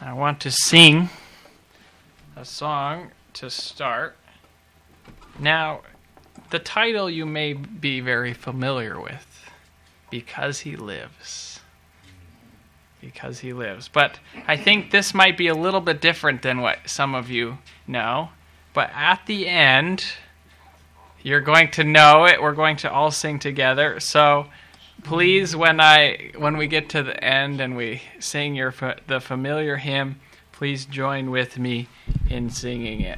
I want to sing a song to start. Now, the title you may be very familiar with, Because He Lives. Because He Lives. But I think this might be a little bit different than what some of you know. But at the end, you're going to know it. We're going to all sing together. So please, when we get to the end and we sing the familiar hymn, please join with me in singing it.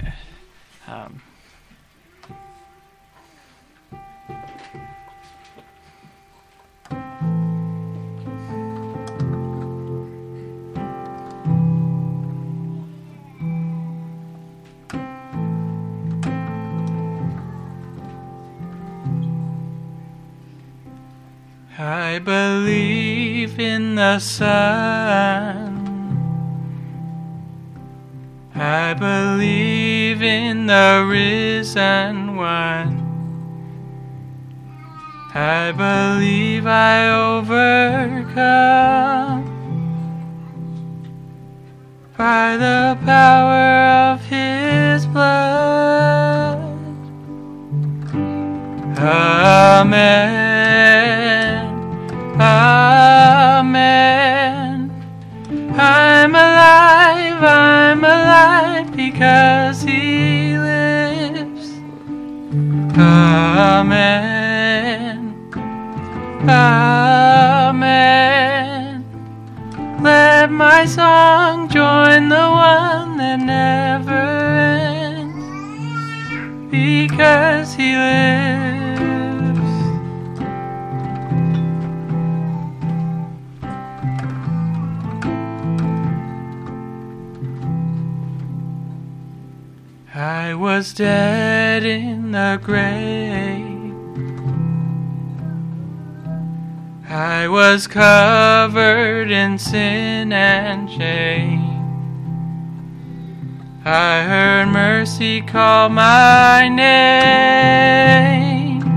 I believe in the Son. I believe in the risen One. I believe I overcome by the power of His blood. Amen. Amen. I'm alive because He lives. Amen. Amen. Let my song join the one that never ends, because He lives. I was dead in the grave. I was covered in sin and shame. I heard mercy call my name.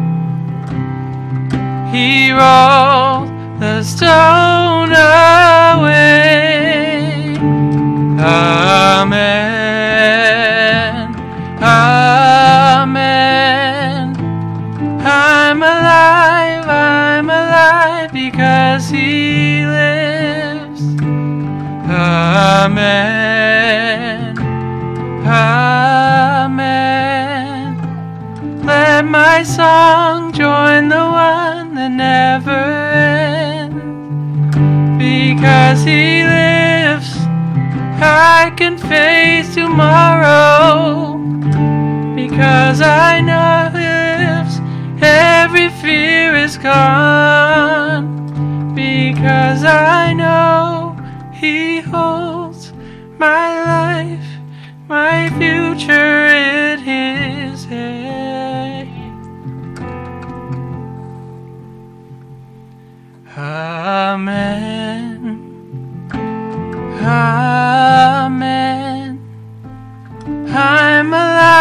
He rolled the stone away. Amen. Amen. I'm alive because He lives. Amen. Amen. Let my song join the one that never ends, because He lives. I can face tomorrow, because I know He lives. Every fear is gone, because I know He holds my life, my future in His hand. Amen. Amen. I'm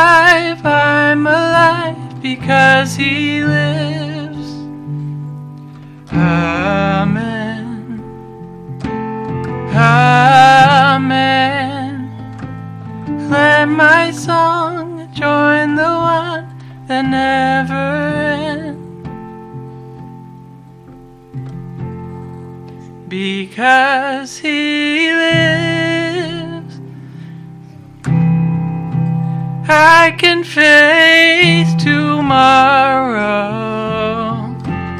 alive because He lives. Amen. Amen. Let my song join the one that never ends, because He lives. I can face tomorrow,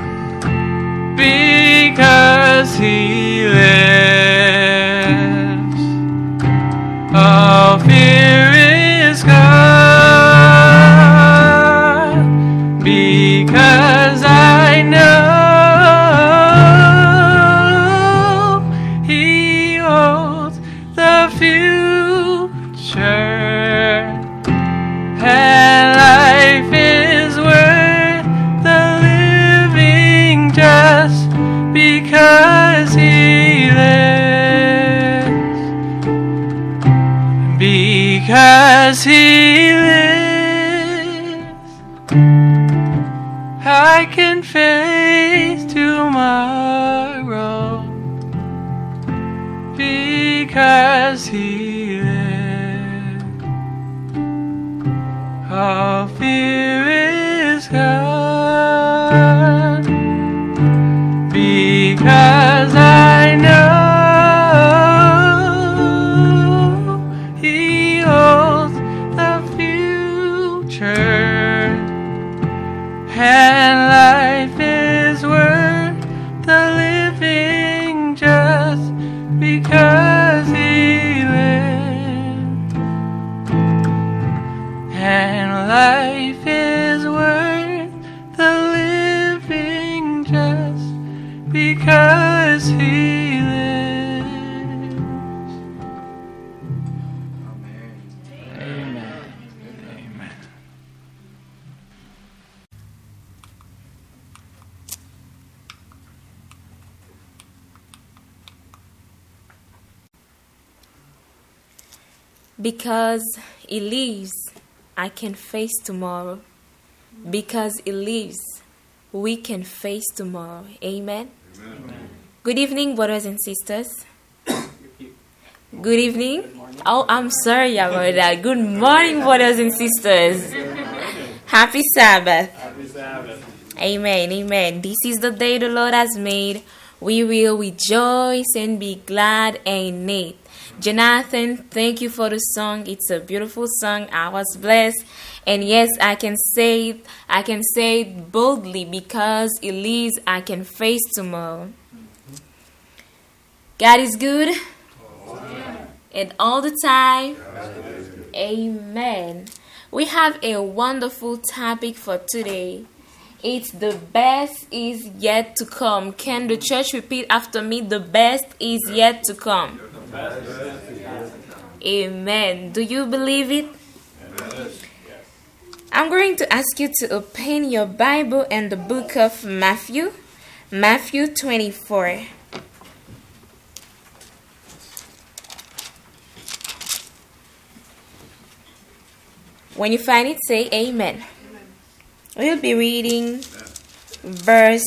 because He lives. All fear is gone, because I know He holds the future. And life is worth the living just because He lives. Because He lives, I can face tomorrow. because he lives. All fear is gone, because I know he holds the future, and life is worth the living just because he lives. And life is worth the living just because he lives. Amen. Amen. Because he lives, I can face tomorrow. Because he lives, we can face tomorrow. Amen. Amen. Good evening, brothers and sisters. Good evening. Oh, I'm sorry about that. Good morning, brothers and sisters. Happy Sabbath. Happy Sabbath. Amen. Amen. This is the day the Lord has made. We will rejoice and be glad in it. Jonathan, thank you for the song. It's a beautiful song. I was blessed. And yes, I can say it boldly, because it lives, I can face tomorrow. God is good. And all the time. Amen. We have a wonderful topic for today. It's the best is yet to come. Can the church repeat after me? The best is yet to come. Amen. Do you believe it? I'm going to ask you to open your Bible in the book of Matthew. Matthew 24. When you find it, say amen. We'll be reading verse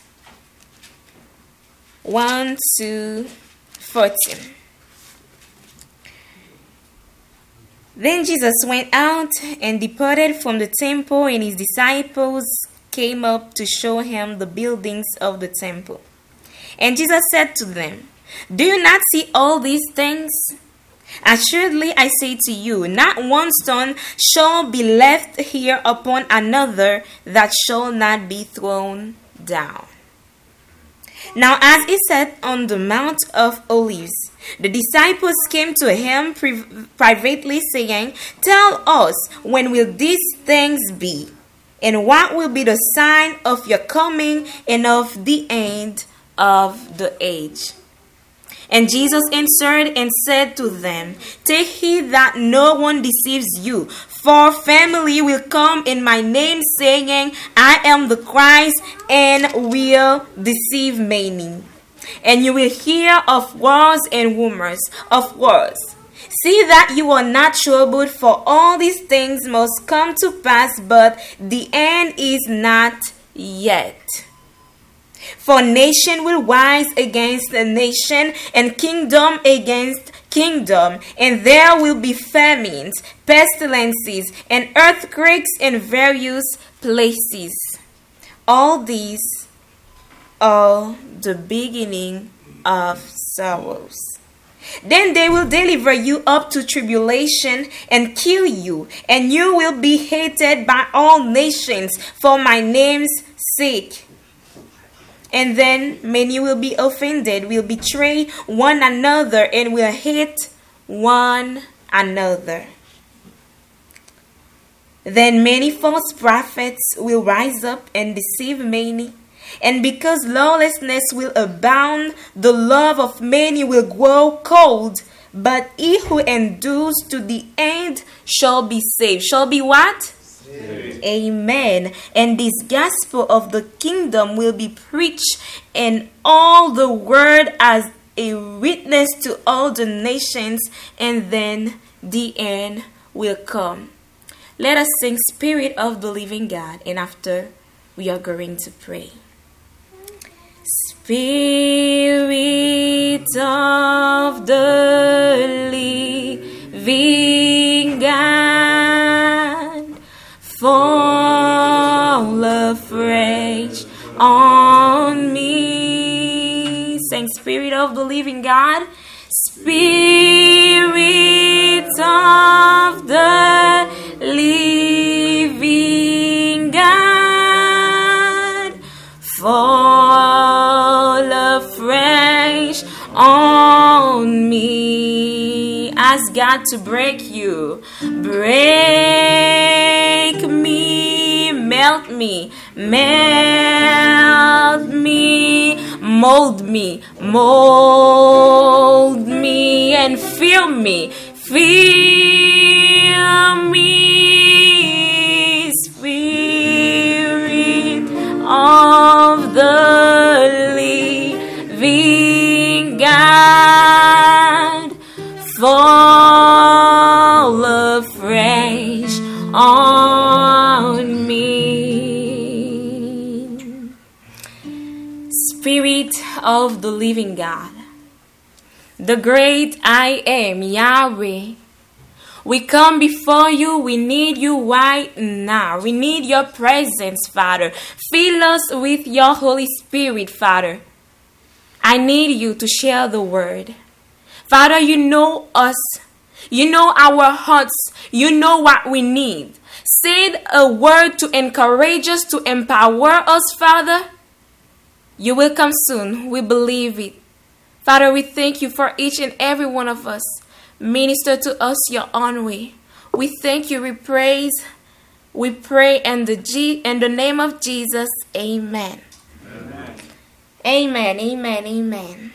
1 to 14. Then Jesus went out and departed from the temple, and his disciples came up to show him the buildings of the temple. And Jesus said to them, "Do you not see all these things? Assuredly I say to you, not one stone shall be left here upon another that shall not be thrown down." Now as he sat on the Mount of Olives, the disciples came to him privately, saying, "Tell us, when will these things be? And what will be the sign of your coming and of the end of the age?" And Jesus answered and said to them, "Take heed that no one deceives you. For family will come in my name, saying, 'I am the Christ,' and will deceive many. And you will hear of wars and rumors of wars. See that you are not troubled, for all these things must come to pass, but the end is not yet. For nation will rise against a nation, and kingdom against kingdom, and there will be famines, pestilences, and earthquakes in various places. All these are the beginning of sorrows. Then they will deliver you up to tribulation and kill you, and you will be hated by all nations for my name's sake. And then many will be offended, will betray one another, and will hate one another. Then many false prophets will rise up and deceive many. And because lawlessness will abound, the love of many will grow cold. But he who endures to the end shall be saved. Shall be what? Amen. And this gospel of the kingdom will be preached in all the world as a witness to all the nations, and then the end will come. Let us sing Spirit of the Living God, and after we are going to pray. Spirit of the of the living God. Spirit of the living God, fall afresh on me. Ask God to break you. Break me, melt me, mold me, and fill me, Spirit of the living God, fall afresh on me. Spirit of the living God, the great I am, Yahweh, we come before you. We need you right now. We need your presence, Father. Fill us with your Holy Spirit, Father. I need you to share the word. Father, you know us. You know our hearts. You know what we need. Send a word to encourage us, to empower us, Father. You will come soon. We believe it. Father, we thank you for each and every one of us. Minister to us your own way. We thank you. We praise. We pray in the name of Jesus. Amen. Amen. Amen. Amen.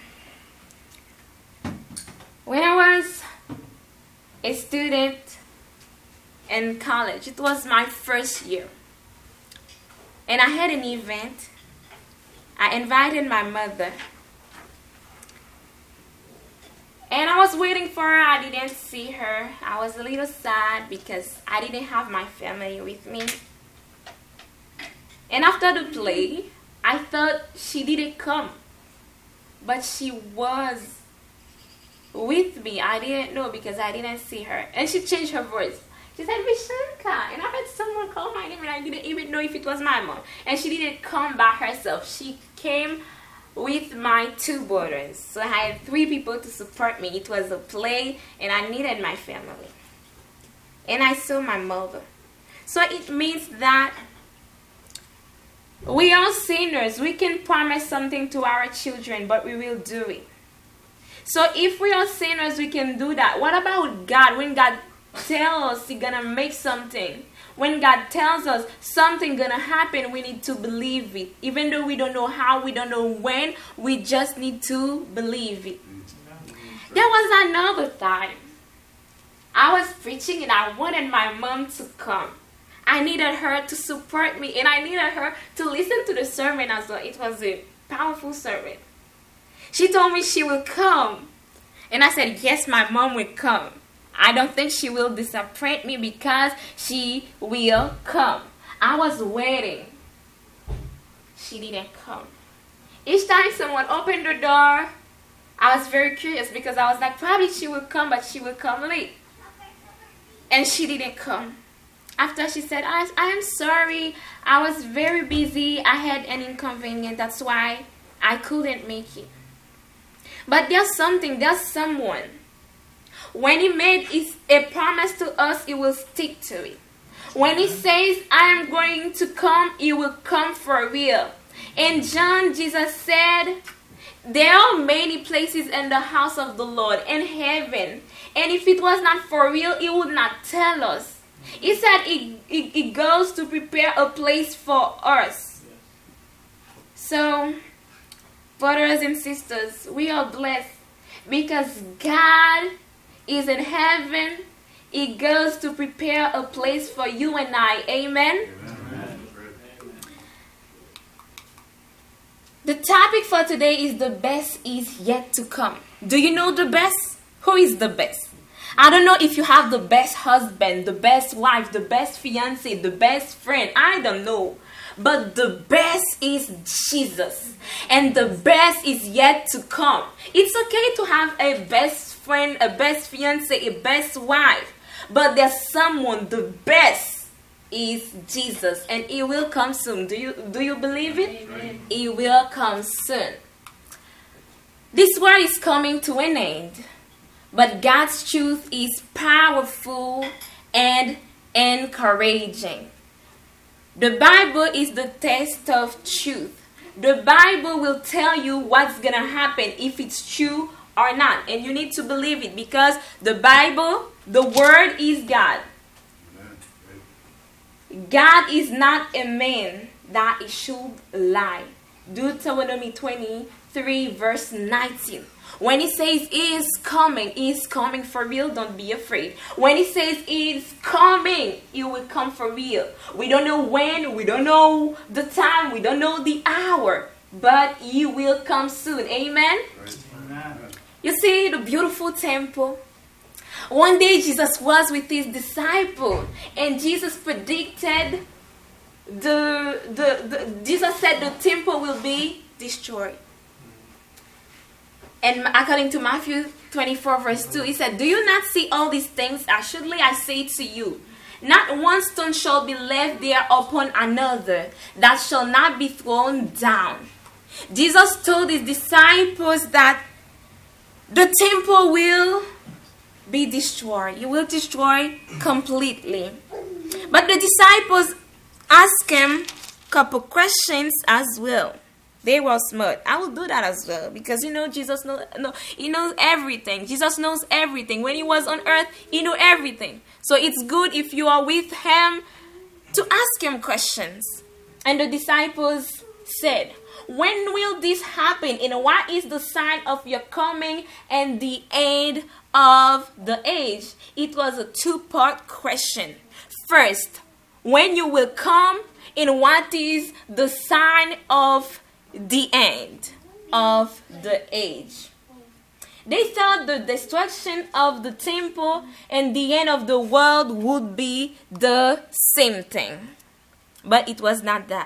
When I was a student in college, it was my first year. And I had an event. I invited my mother. And I was waiting for her. I didn't see her. I was a little sad because I didn't have my family with me. And after the play, I thought she didn't come. But she was with me. I didn't know because I didn't see her. And she changed her voice. She said, Vishanka. And I heard someone call my name and I didn't even know if it was my mom. And she didn't come by herself. She came with my two brothers. So I had 3 people to support me. It was a play and I needed my family. And I saw my mother. So it means that we are sinners. We can promise something to our children, but we will do it. So if we are sinners, we can do that. What about God? When God tells us He's gonna make something, when God tells us something gonna happen, we need to believe it. Even though we don't know how, we don't know when, we just need to believe it. There was another time I was preaching and I wanted my mom to come. I needed her to support me and I needed her to listen to the sermon as well. It was a powerful sermon. She told me she will come. And I said, yes, my mom will come. I don't think she will disappoint me because she will come. I was waiting. She didn't come. Each time someone opened the door, I was very curious because I was like, probably she will come, but she will come late. And she didn't come. After she said, I am sorry, I was very busy, I had an inconvenience, that's why I couldn't make it. But there's someone. When He made a promise to us, He will stick to it. When He says, I am going to come, He will come for real. In John, Jesus said, there are many places in the house of the Lord, in heaven. And if it was not for real, He would not tell us. He said He goes to prepare a place for us. So, brothers and sisters, we are blessed because God is in heaven. He goes to prepare a place for you and I. Amen? Amen. The topic for today is the best is yet to come. Do you know the best? Who is the best? I don't know if you have the best husband, the best wife, the best fiancé, the best friend. I don't know. But the best is Jesus. And the best is yet to come. It's okay to have a best friend, a best fiancé, a best wife. But there's someone, the best is Jesus. And He will come soon. Do you believe it? Amen. He will come soon. This world is coming to an end, but God's truth is powerful and encouraging. The Bible is the test of truth. The Bible will tell you what's going to happen, if it's true or not. And you need to believe it, because the Bible, the Word is God. God is not a man that he should lie. Deuteronomy 23 verse 19. When he says he is coming for real. Don't be afraid. When he says he is coming, he will come for real. We don't know when, we don't know the time, we don't know the hour, but he will come soon. Amen? Amen. You see the beautiful temple? One day Jesus was with his disciple, and Jesus predicted Jesus said the temple will be destroyed. And according to Matthew 24 verse 2, he said, "Do you not see all these things? Assuredly I say to you, not one stone shall be left there upon another that shall not be thrown down." Jesus told his disciples that the temple will be destroyed. He will destroy completely. But the disciples asked him a couple questions as well. They were smart. I will do that as well, because Jesus he knows everything. Jesus knows everything. When he was on earth, he knew everything. So it's good if you are with him to ask him questions. And the disciples said, "When will this happen? And what is the sign of your coming and the end of the age?" It was a two-part question. First, when you will come, and what is the sign of the end of the age? They thought the destruction of the temple and the end of the world would be the same thing. But it was not that.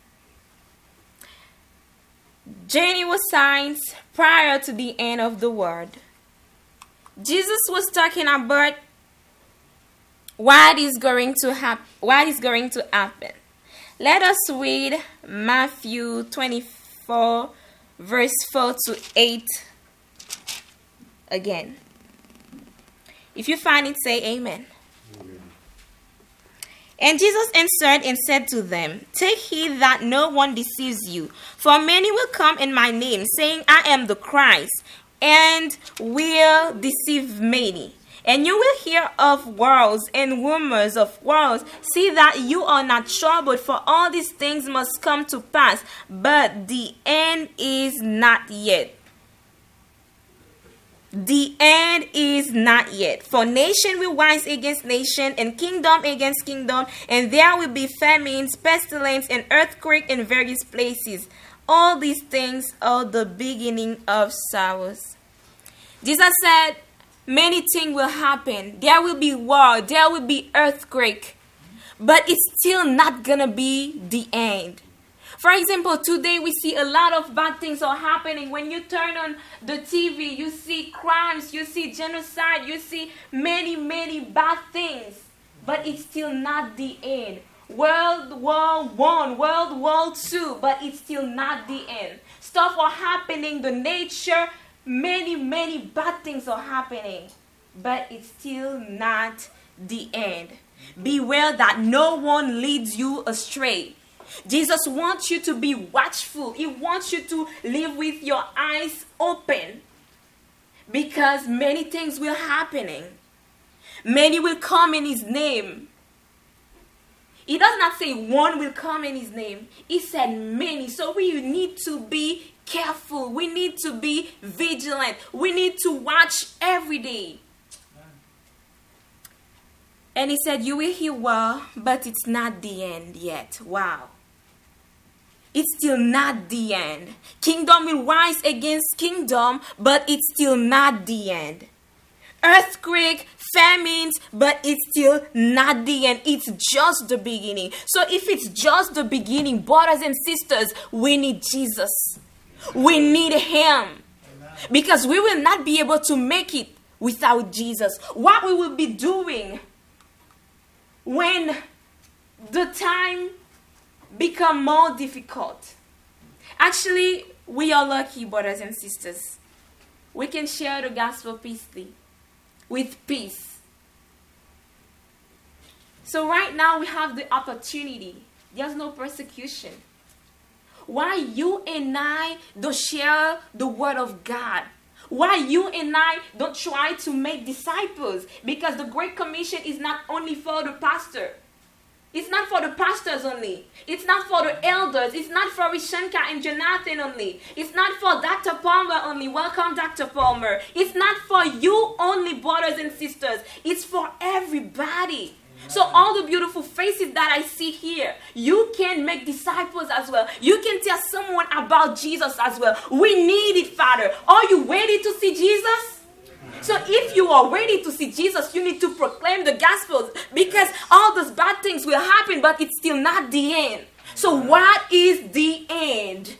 Jenny was signs prior to the end of the world. Jesus was talking about what is going to happen. Let us read Matthew 24 verse 4 to 8 again. If you find it, say amen. Amen. And Jesus answered and said to them, "Take heed that no one deceives you. For many will come in my name, saying, 'I am the Christ,' and will deceive many. And you will hear of wars and rumors of wars. See that you are not troubled, for all these things must come to pass, but the end is not yet." The end is not yet. "For nation will rise against nation, and kingdom against kingdom, and there will be famines, pestilence, and earthquake in various places. All these things are the beginning of sorrows." Jesus said, many things will happen. There will be war, there will be earthquake, but it's still not gonna be the end. For example, today we see a lot of bad things are happening. When you turn on the TV, you see crimes, you see genocide, you see many, many bad things. But it's still not the end. World War I, World War II, but it's still not the end. Stuff are happening, the nature, many, many bad things are happening. But it's still not the end. Beware that no one leads you astray. Jesus wants you to be watchful. He wants you to live with your eyes open, because many things will happening. Many will come in his name. He does not say one will come in his name. He said many. So we need to be careful. We need to be vigilant. We need to watch every day. And he said, you will hear war, but it's not the end yet. Wow. It's still not the end. Kingdom will rise against kingdom, but it's still not the end. Earthquake, famines, but it's still not the end. It's just the beginning. So if it's just the beginning, brothers and sisters, we need Jesus. We need him. Because we will not be able to make it without Jesus. What we will be doing when the time become more difficult. Actually, we are lucky, brothers and sisters. we can share the gospel peacefully, with peace. So right now we have the opportunity. There's no persecution. Why you and I don't share the word of God? Why you and I don't try to make disciples? Because the Great Commission is not only for the pastor. It's not for the pastors only. It's not for the elders. It's not for Rishanka and Jonathan only. It's not for Dr. Palmer only. Welcome, Dr. Palmer. It's not for you only, brothers and sisters. It's for everybody. So all the beautiful faces that I see here, you can make disciples as well. You can tell someone about Jesus as well. We need it, Father. Are you ready to see Jesus? So if you are ready to see Jesus, you need to proclaim the gospel, because all those bad things will happen, but it's still not the end. So what is the end?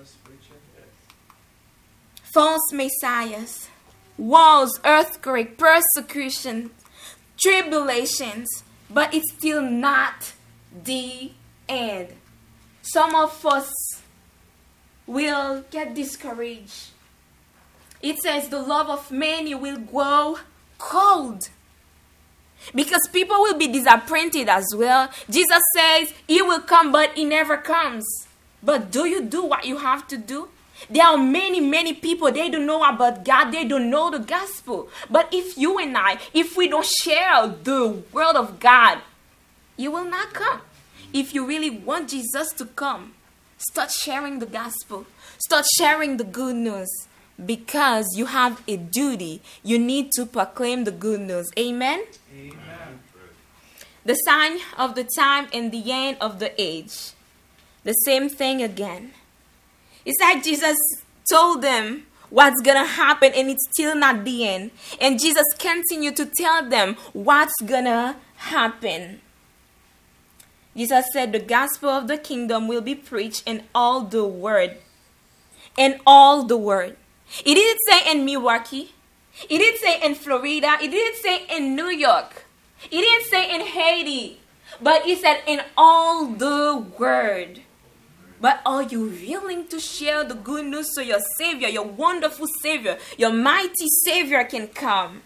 False messiahs, wars, earthquake, persecution, tribulations, but it's still not the end. Some of us will get discouraged. It says the love of many will grow cold, because people will be disappointed as well. Jesus says he will come, but he never comes. But do you do what you have to do? There are many people, they don't know about God. They don't know the gospel. But if you and I, if we don't share the word of God, he will not come. If you really want Jesus to come, start sharing the gospel. Start sharing the good news. Because you have a duty. You need to proclaim the good news. Amen? Amen. The sign of the time and the end of the age. The same thing again. It's like Jesus told them what's going to happen, and it's still not the end. And Jesus continued to tell them what's going to happen. Jesus said the gospel of the kingdom will be preached in all the world. In all the world. It didn't say in Milwaukee. It didn't say in Florida. It didn't say in New York. It didn't say in Haiti. But it said in all the world. But are you willing to share the good news so your Savior, your wonderful Savior, your mighty Savior can come?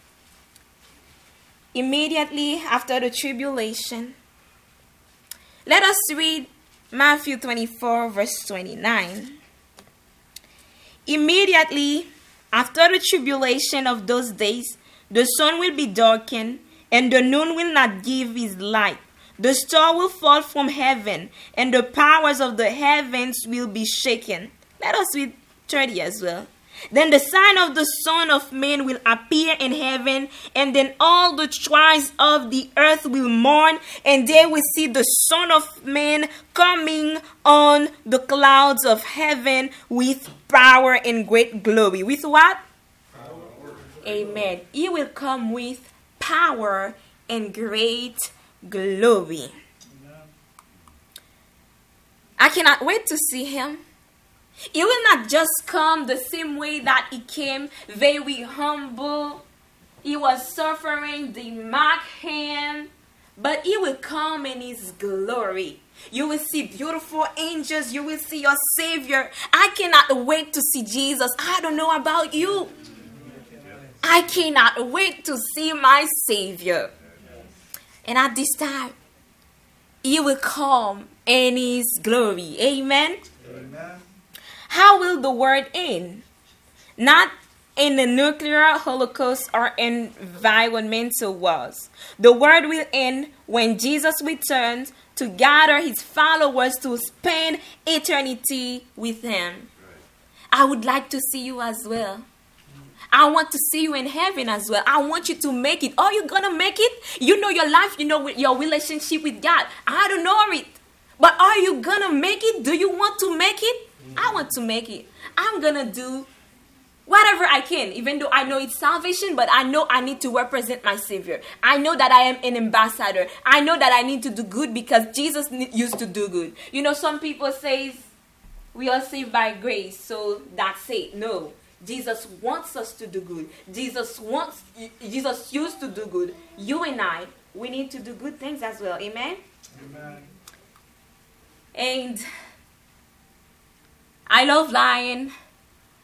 Immediately after the tribulation, let us read Matthew 24, verse 29. Immediately after the tribulation of those days, the sun will be darkened, and the moon will not give his light. The star will fall from heaven, and the powers of the heavens will be shaken. Let us read 30 as well. Then the sign of the Son of Man will appear in heaven, and then all the tribes of the earth will mourn, and they will see the Son of Man coming on the clouds of heaven with power and great glory. With what? Power. Amen. He will come with power and great glory. Amen. I cannot wait to see him. He will not just come the same way that he came, very humble. He was suffering, they mocked him. But he will come in his glory. You will see beautiful angels. You will see your Savior. I cannot wait to see Jesus. I don't know about you. I cannot wait to see my Savior. And at this time, he will come in his glory. Amen? Amen. How will the world end? Not in the nuclear holocaust or environmental wars. The world will end when Jesus returns to gather his followers to spend eternity with him. I would like to see you as well. I want to see you in heaven as well. I want you to make it. Are you going to make it? You know your life, you know your relationship with God. I don't know it. But are you going to make it? Do you want to make it? I want to make it. I'm going to do whatever I can, even though I know it's salvation, but I know I need to represent my Savior. I know that I am an ambassador. I know that I need to do good because Jesus used to do good. You know, some people say we are saved by grace, so that's it. No. Jesus wants us to do good. Jesus used to do good. You and I, we need to do good things as well. Amen? Amen. And I love lying.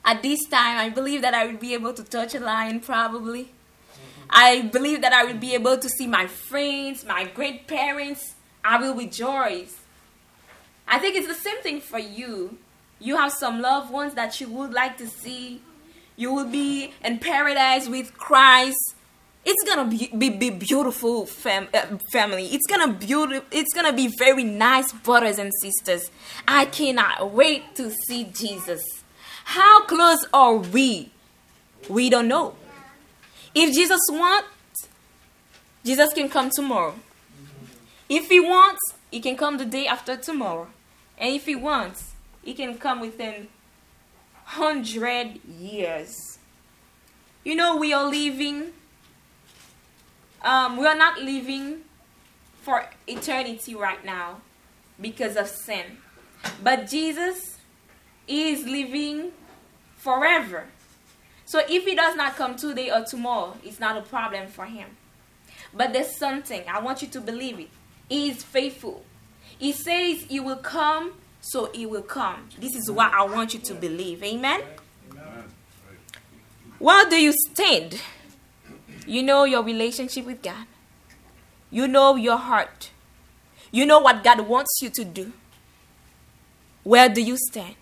At this time, I believe that I will be able to touch a lion probably. I believe that I will be able to see my friends, my great parents. I will rejoice. I think it's the same thing for you. You have some loved ones that you would like to see. You will be in paradise with Christ. It's gonna be beautiful family. It's gonna be very nice, brothers and sisters. I cannot wait to see Jesus. How close are we? We don't know. If Jesus wants, Jesus can come tomorrow. If he wants, he can come the day after tomorrow. And if he wants, he can come within 100 years. You know, we are living, we are not living for eternity right now because of sin. But Jesus is living forever. So if he does not come today or tomorrow, it's not a problem for him. But there's something, I want you to believe it. He is faithful. He says he will come, so he will come. This is what I want you to believe. Amen? Amen. Where do you stand? You know your relationship with God. You know your heart. You know what God wants you to do. Where do you stand?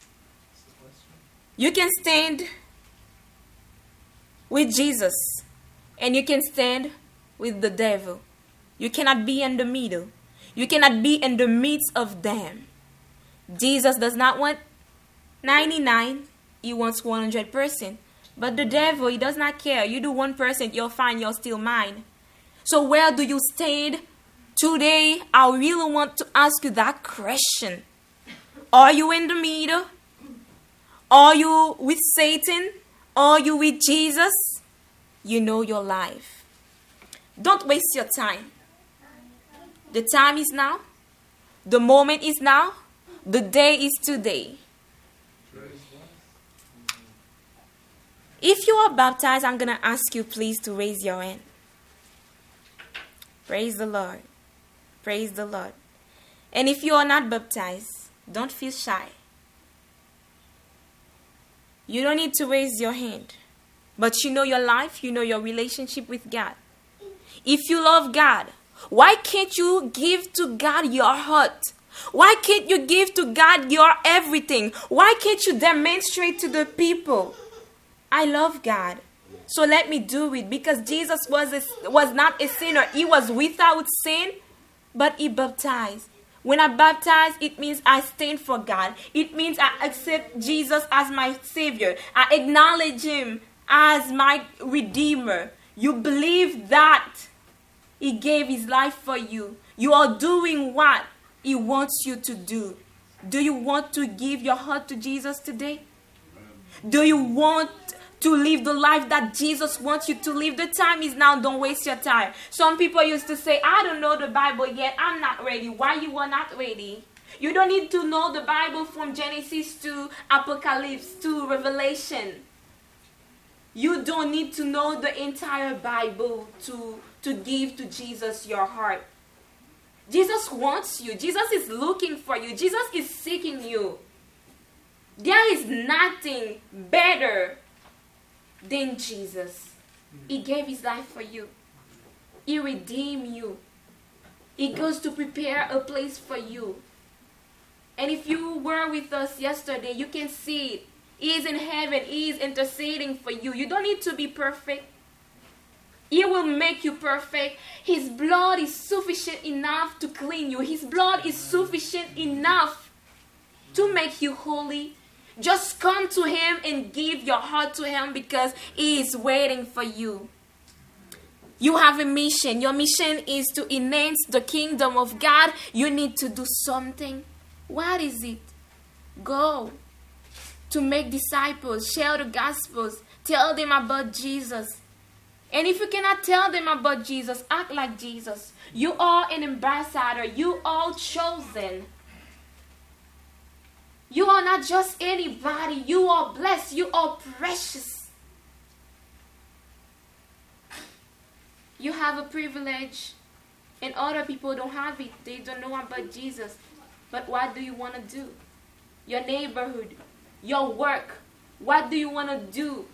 You can stand with Jesus, and you can stand with the devil. You cannot be in the middle. You cannot be in the midst of them. Jesus does not want 99. He wants 100%. But the devil, he does not care. You do 1%, you're fine, you're still mine. So where do you stand today? I really want to ask you that question. Are you in the middle? Are you with Satan? Are you with Jesus? You know your life. Don't waste your time. The time is now. The moment is now. The day is today. If you are baptized, I'm going to ask you please to raise your hand. Praise the Lord. Praise the Lord. And if you are not baptized, don't feel shy. You don't need to raise your hand. But you know your life, you know your relationship with God. If you love God, why can't you give to God your heart? Why can't you give to God your everything? Why can't you demonstrate to the people, I love God, so let me do it? Because Jesus was not a sinner. He was without sin, but he baptized. When I baptize, it means I stand for God. It means I accept Jesus as my Savior. I acknowledge him as my Redeemer. You believe that he gave his life for you. You are doing what he wants you to do. Do you want to give your heart to Jesus today? Do you want to live the life that Jesus wants you to live? The time is now. Don't waste your time. Some people used to say, I don't know the Bible yet. I'm not ready. Why you are not ready? You don't need to know the Bible from Genesis to Apocalypse to Revelation. You don't need to know the entire Bible to give to Jesus your heart. Jesus wants you. Jesus is looking for you. Jesus is seeking you. There is nothing better than Jesus. He gave his life for you. He redeemed you. He goes to prepare a place for you. And if you were with us yesterday, you can see it. He is in heaven. He is interceding for you. You don't need to be perfect. He will make you perfect. His blood is sufficient enough to clean you. His blood is sufficient enough to make you holy. Just come to him and give your heart to him because he is waiting for you. You have a mission. Your mission is to enhance the kingdom of God. You need to do something. What is it? Go to make disciples, share the gospels, tell them about Jesus. And if you cannot tell them about Jesus, act like Jesus. You are an ambassador. You are chosen. You are not just anybody. You are blessed. You are precious. You have a privilege, and other people don't have it. They don't know about Jesus. But what do you want to do? Your neighborhood, your work. What do you want to do?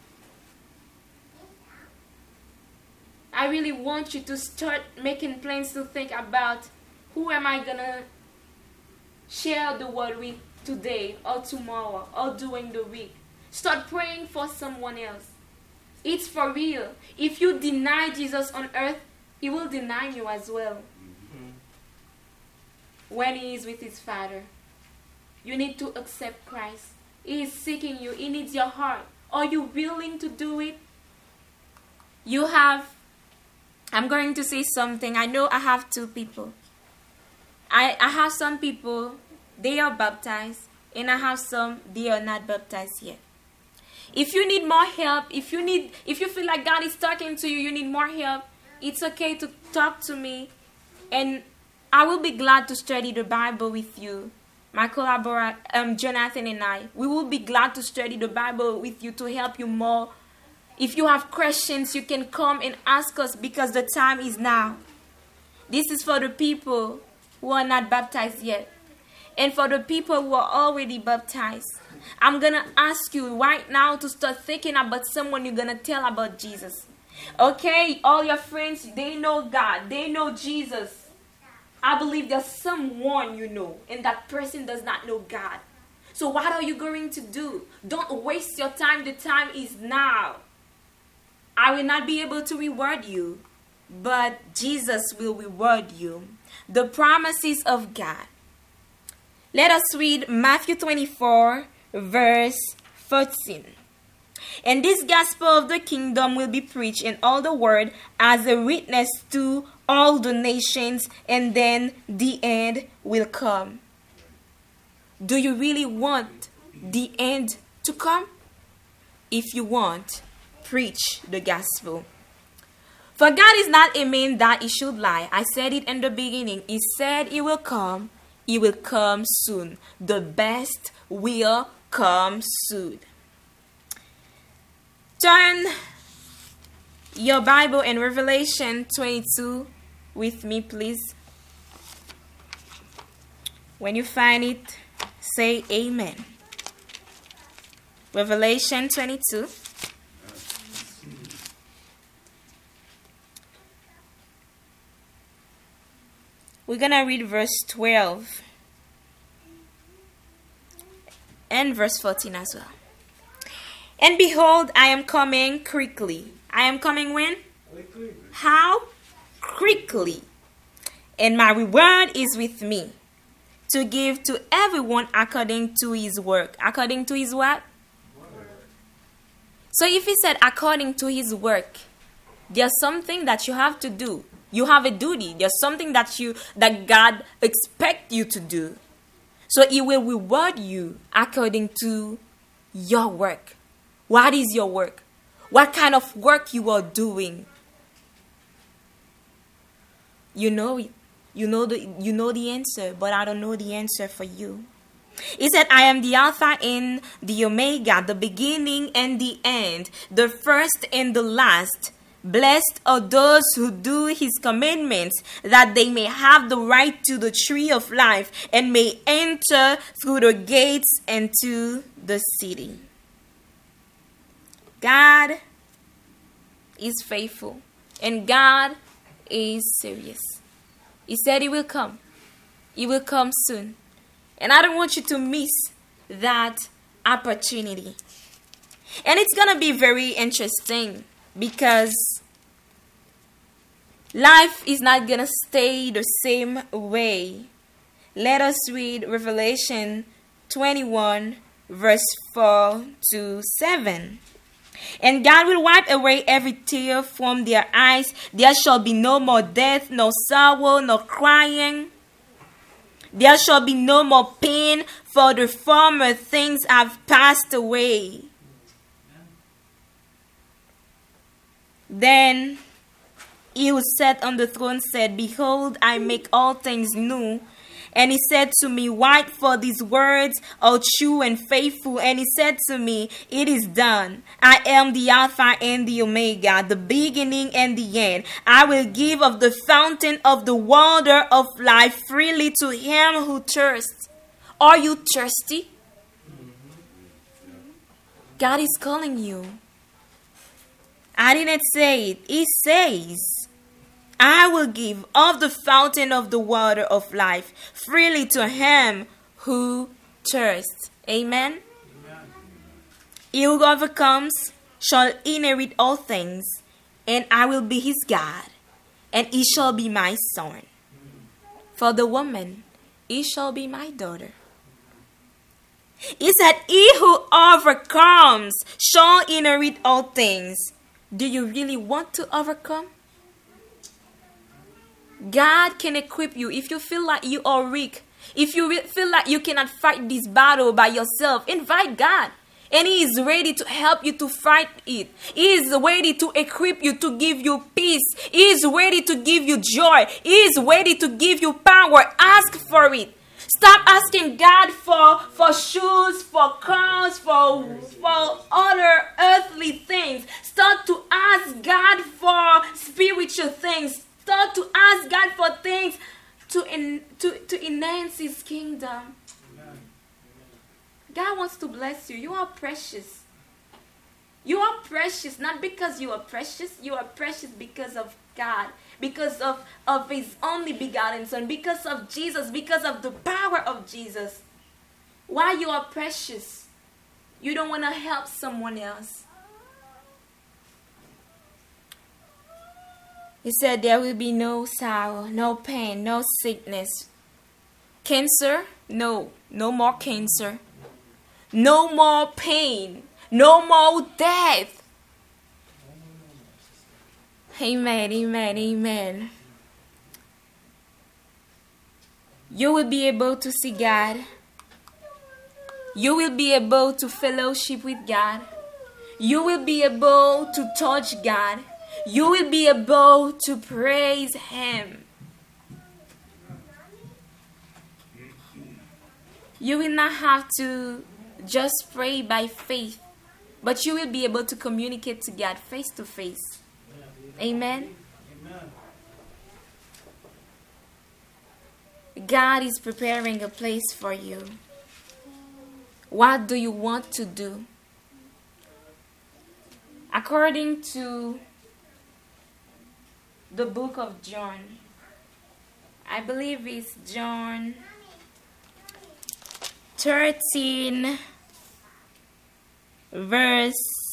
I really want you to start making plans to think about who am I going to share the word with today or tomorrow or during the week. Start praying for someone else. It's for real. If you deny Jesus on earth, he will deny you as well. When he is with his Father. You need to accept Christ. He is seeking you. He needs your heart. Are you willing to do it? I'm going to say something. I know I have two people. I have some people, they are baptized, and I have some, they are not baptized yet. If you need more help, if you feel like God is talking to you, you need more help, it's okay to talk to me, and I will be glad to study the Bible with you. My collaborator, Jonathan and I, we will be glad to study the Bible with you to help you more. If you have questions, you can come and ask us because the time is now. This is for the people who are not baptized yet. And for the people who are already baptized, I'm going to ask you right now to start thinking about someone you're going to tell about Jesus. Okay, all your friends, they know God. They know Jesus. I believe there's someone you know, and that person does not know God. So what are you going to do? Don't waste your time. The time is now. I will not be able to reward you, but Jesus will reward you. The promises of God. Let us read Matthew 24, verse 14. And this gospel of the kingdom will be preached in all the world as a witness to all the nations, and then the end will come. Do you really want the end to come? If you want, preach the gospel. For God is not a man that he should lie. I said it in the beginning. He said he will come. He will come soon. The best will come soon. Turn your Bible in Revelation 22 with me, please. When you find it, say amen. Revelation 22. We're going to read verse 12 and verse 14 as well. And behold, I am coming quickly. I am coming when? Quickly. How? Quickly. And my reward is with me, to give to everyone according to his work. According to his what? So if he said according to his work, there's something that you have to do. You have a duty. There's something that God expects you to do. So he will reward you according to your work. What is your work? What kind of work you are doing? You know it. You know the answer, but I don't know the answer for you. He said, I am the Alpha and the Omega, the beginning and the end, the first and the last. Blessed are those who do his commandments, that they may have the right to the tree of life and may enter through the gates into the city. God is faithful and God is serious. He said he will come. He will come soon. And I don't want you to miss that opportunity. And it's going to be very interesting because life is not going to stay the same way. Let us read Revelation 21 verse 4 to 7. And God will wipe away every tear from their eyes. There shall be no more death, no sorrow, no crying. There shall be no more pain, for the former things have passed away. Then he who sat on the throne said, Behold, I make all things new. And he said to me, Write, for these words are true and faithful. And he said to me, It is done. I am the Alpha and the Omega, the beginning and the end. I will give of the fountain of the water of life freely to him who thirsts. Are you thirsty? God is calling you. I didn't say it. He says, I will give of the fountain of the water of life freely to him who thirsts. Amen. He who overcomes shall inherit all things, and I will be his God, and he shall be my son. For the woman, he shall be my daughter. He said, he who overcomes shall inherit all things. Do you really want to overcome? God can equip you. If you feel like you are weak, if you feel like you cannot fight this battle by yourself, invite God. And he is ready to help you to fight it. He is ready to equip you, to give you peace. He is ready to give you joy. He is ready to give you power. Ask for it. Stop asking God for shoes, for cars, for other earthly things. Start to ask God for spiritual things. Start to ask God for things to enhance his kingdom. God wants to bless you. You are precious. You are precious not because you are precious. You are precious because of God. Because of his only begotten son. Because of Jesus. Because of the power of Jesus. Why you are precious? You don't want to help someone else. He said there will be no sorrow, no pain, no sickness. Cancer? No. No more cancer. No more pain. No more death. Amen, amen, amen. You will be able to see God. You will be able to fellowship with God. You will be able to touch God. You will be able to praise him. You will not have to just pray by faith, but you will be able to communicate to God face to face. Amen. God is preparing a place for you. What do you want to do? According to the book of John, I believe it's John 13 verse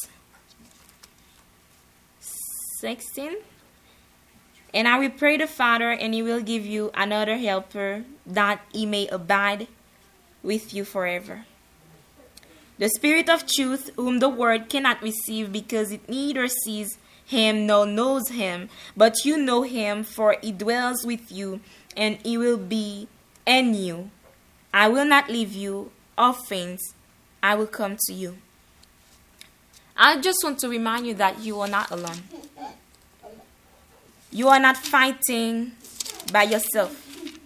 16. And I will pray the Father, and he will give you another helper, that he may abide with you forever. The Spirit of truth, whom the world cannot receive, because it neither sees him nor knows him, but you know him, for he dwells with you, and he will be in you. I will not leave you orphans. I will come to you. I just want to remind you that you are not alone. You are not fighting by yourself.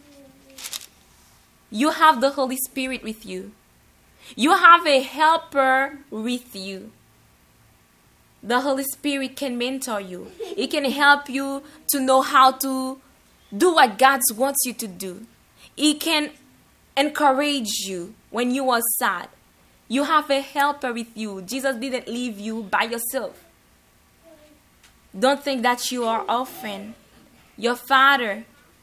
You have the Holy Spirit with you. You have a helper with you. The Holy Spirit can mentor you. It can help you to know how to do what God wants you to do. It can encourage you when you are sad. You have a helper with you. Jesus didn't leave you by yourself. Don't think that you are orphan. Your Father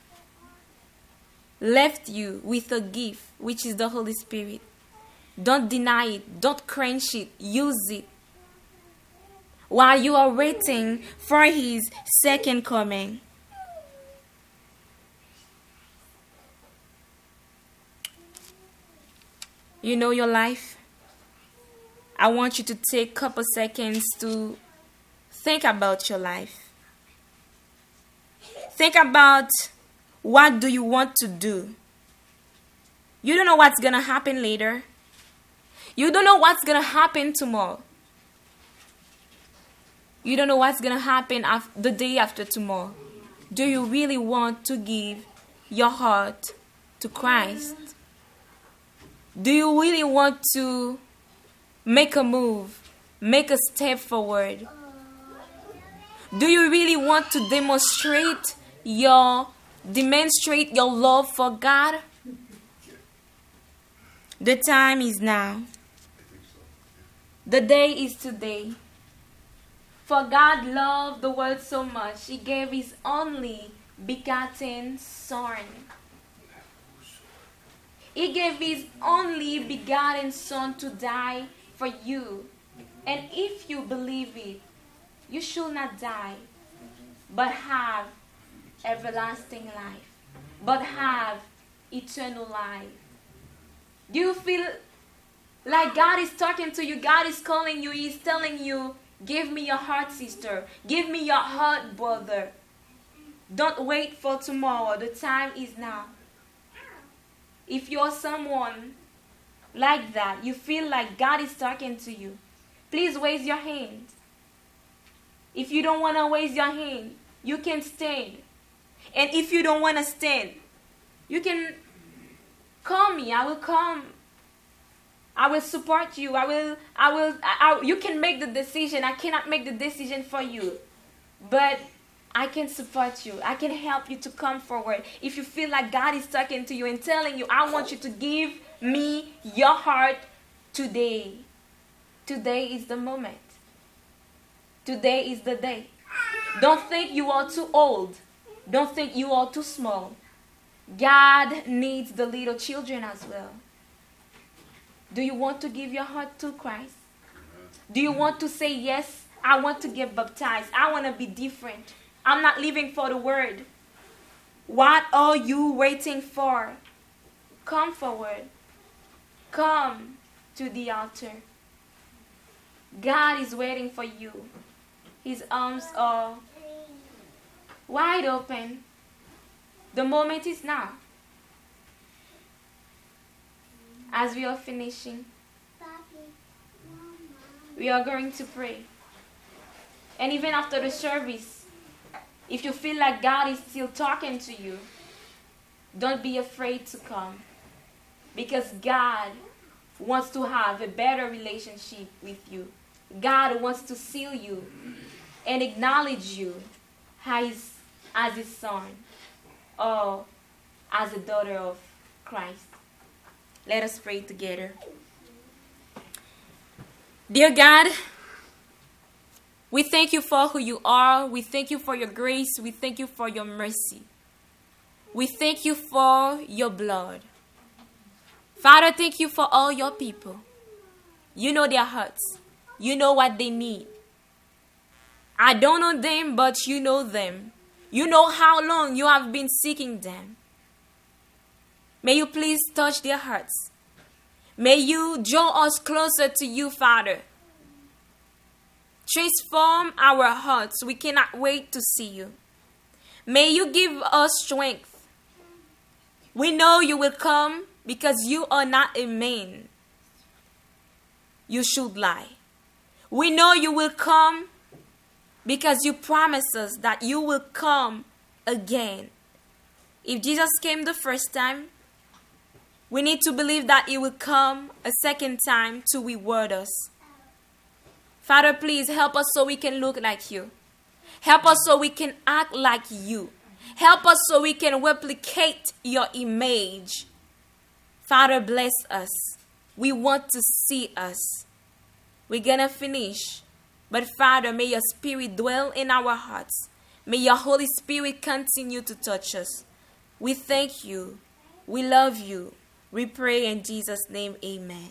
left you with a gift, which is the Holy Spirit. Don't deny it. Don't quench it. Use it. While you are waiting for his second coming. You know your life? I want you to take a couple seconds to think about your life. Think about what do you want to do. You don't know what's going to happen later. You don't know what's going to happen tomorrow. You don't know what's going to happen the day after tomorrow. Do you really want to give your heart to Christ? Do you really want to make a move, make a step forward? Do you really want to demonstrate your love for God? The time is now. The day is today. For God loved the world so much, He gave His only begotten Son. He gave His only begotten Son to die for you. And if you believe it, you should not die, but have everlasting life, but have eternal life. Do you feel like God is talking to you? God is calling you. He's telling you, give me your heart, sister. Give me your heart, brother. Don't wait for tomorrow. The time is now. If you're someone like that, you feel like God is talking to you, please raise your hand. If you don't want to raise your hand, you can stand. And if you don't want to stand, you can call me. I will come. I will support you. You can make the decision. I cannot make the decision for you. But I can support you. I can help you to come forward. If you feel like God is talking to you and telling you, I want you to give me your heart today. Today is the moment. Today is the day. Don't think you are too old. Don't think you are too small. God needs the little children as well. Do you want to give your heart to Christ? Do you want to say, yes, I want to get baptized. I want to be different. I'm not living for the word. What are you waiting for? Come forward. Come to the altar. God is waiting for you. His arms are wide open. The moment is now. As we are finishing, we are going to pray. And even after the service, if you feel like God is still talking to you, don't be afraid to come. Because God wants to have a better relationship with you. God wants to seal you and acknowledge you as His son or as a daughter of Christ. Let us pray together. Dear God, we thank you for who you are. We thank you for your grace. We thank you for your mercy. We thank you for your blood. Father, thank you for all your people. You know their hearts. You know what they need. I don't know them, but you know them. You know how long you have been seeking them. May you please touch their hearts. May you draw us closer to you, Father. Transform our hearts. We cannot wait to see you. May you give us strength. We know you will come because you are not a man. You should lie. We know you will come because you promised us that you will come again. If Jesus came the first time, we need to believe that He will come a second time to reward us. Father, please help us so we can look like you. Help us so we can act like you. Help us so we can replicate your image. Father, bless us. We want to see us. We're going to finish. But Father, may your Spirit dwell in our hearts. May your Holy Spirit continue to touch us. We thank you. We love you. We pray in Jesus' name, amen.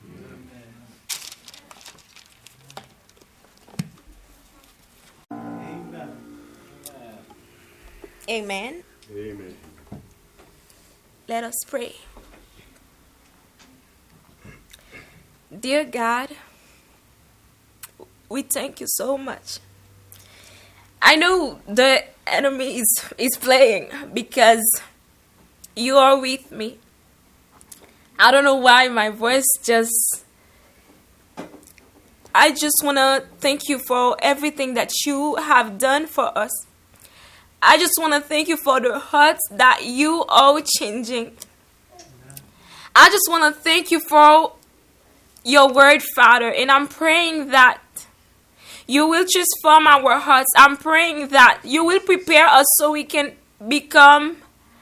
Amen. Amen. Let us pray. Dear God, we thank you so much. I know the enemy is playing because you are with me. I don't know why my voice I just want to thank you for everything that you have done for us. I just want to thank you for the hearts that you are changing. I just want to thank you for your word, Father. And I'm praying that you will transform our hearts. I'm praying that you will prepare us so we can become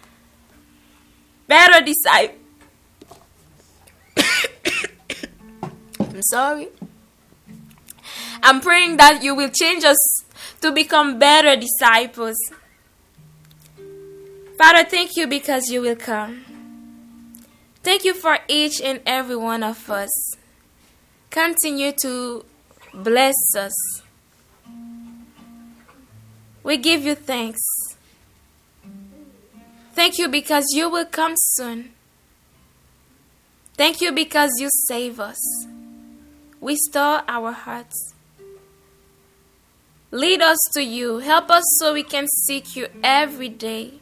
better disciples. I'm sorry. I'm praying that you will change us to become better disciples. Father, thank you because you will come. Thank you for each and every one of us. Continue to bless us. We give you thanks. Thank you because you will come soon. Thank you because you save us. Restore our hearts. Lead us to you. Help us so we can seek you every day.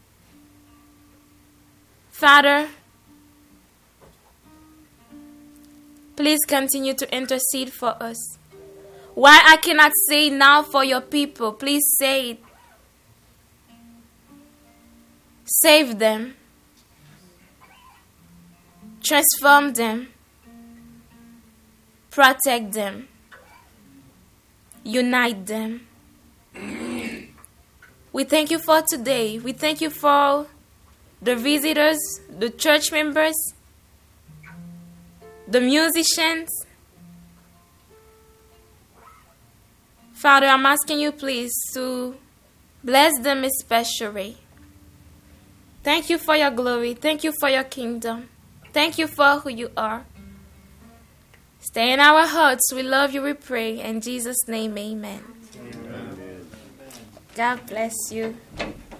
Father, please continue to intercede for us. Why I cannot say it now for your people, please say it. Save them. Transform them. Protect them. Unite them. We thank you for today. We thank you for the visitors, the church members, the musicians. Father, I'm asking you please to bless them especially. Thank you for your glory. Thank you for your kingdom. Thank you for who you are. Stay in our hearts. We love you, we pray. In Jesus' name, amen. Amen. God bless you.